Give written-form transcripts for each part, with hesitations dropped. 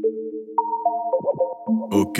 Ok.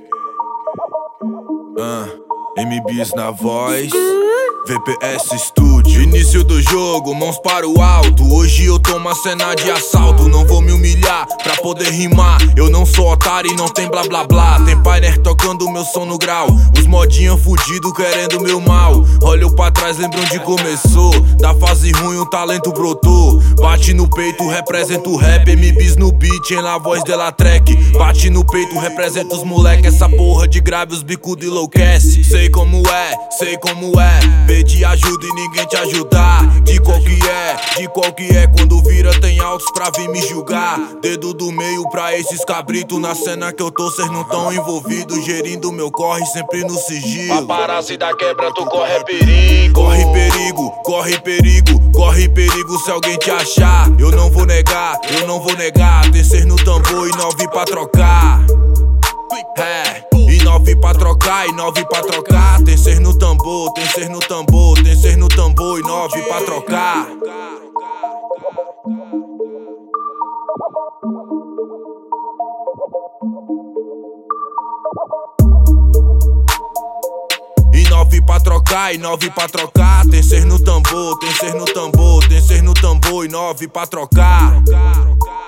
MBs na voz. VPS Studio. Início do jogo, mãos para o alto. Hoje eu tô uma cena de assalto. Não vou me humilhar pra poder rimar. Eu não sou otário e não tem blá blá blá. Tem Pioneer tocando meu som no grau. Os modinha fudido querendo meu mal. Olho pra trás, lembro onde começou. Da fase ruim o talento brotou. Bate no peito, representa o rap. MBs no beat, em la voz de la track. Bate no peito, representa os moleque. Essa porra de grave, os bicudos enlouquece. Sei como é pedir ajuda e ninguém te ajudar. De qual que é quando vira tem altos pra vir me julgar. Dedo do meio pra esses cabritos. Na cena que eu tô, cês não tão envolvidos. Gerindo meu corre sempre no sigilo. Paparazzi da quebra, tu corre perigo. Corre perigo, corre perigo, corre perigo se alguém te achar. Eu não vou negar. Tem cês no tambor e 9 pra trocar. E 9 pra trocar, e 9 pra trocar. Tem cês no tambor, tem cês no tambor e 9 pra trocar. E 9 pra trocar, e 9 pra trocar. Tem cês no tambor, e 9 pra trocar.